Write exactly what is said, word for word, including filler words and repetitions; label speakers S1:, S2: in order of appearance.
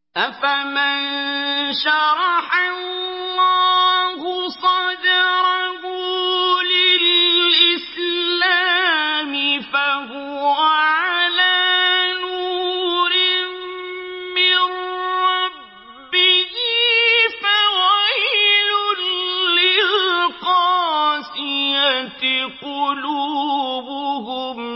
S1: أَفَمَن شَرَحَ اللَّهُ صَدْرَهُ لِلْإِسْلَامِ فَهُوَ عَلَىٰ نُورٍ مِّن رَّبِّهِ فَوَيْلٌ لِّلْقَاسِيَةِ قُلُوبُهُم